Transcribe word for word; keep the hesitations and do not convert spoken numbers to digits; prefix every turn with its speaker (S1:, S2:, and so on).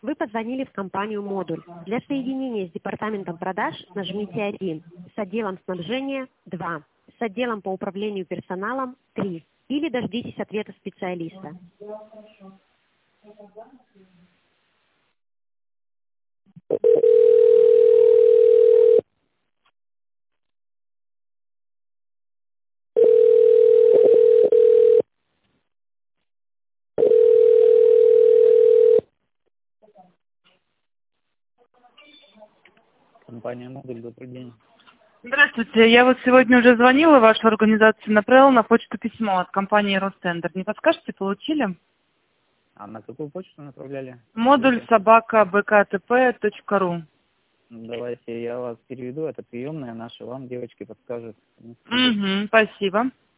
S1: Вы позвонили в компанию «Модуль». Для соединения с департаментом продаж нажмите один, с отделом снабжения– два, с отделом по управлению персоналом– три. Или дождитесь ответа специалиста.
S2: Компания «Модуль», добрый день.
S3: Здравствуйте, я вот сегодня уже звонила в вашу организацию, направила на почту письмо от компании «Ростендер». Не подскажете, получили?
S2: А на какую почту направляли?
S3: Модуль собака бктп точка ру.
S2: Давайте я вас переведу, это приемная наша, вам девочки подскажут.
S3: Угу, спасибо.